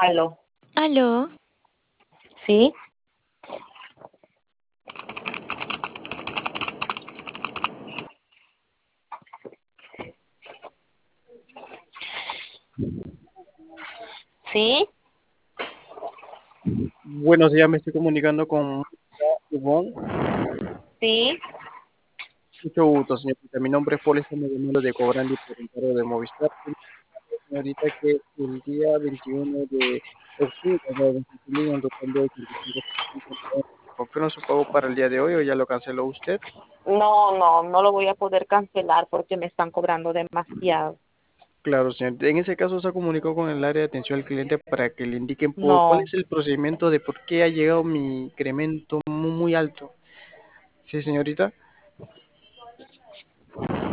Aló. Aló, ¿Sí? ¿Sí? Buenos días, me estoy comunicando con Ivonne. ¿Sí? Mucho gusto, señorita. Mi nombre es Paul, estamos llamando de Cobrandi por un paro de Movistar. Señorita, que el día 21 de octubre va cumplir un total de 85 ¿confirma su pago para el día de hoy o ya lo canceló usted? No, no, no lo voy a poder cancelar porque me están cobrando demasiado. Claro, señorita. En ese caso se ha comunicado con el área de atención al cliente para que le indiquen cuál No, es el procedimiento de por qué ha llegado mi incremento muy alto. Sí, señorita.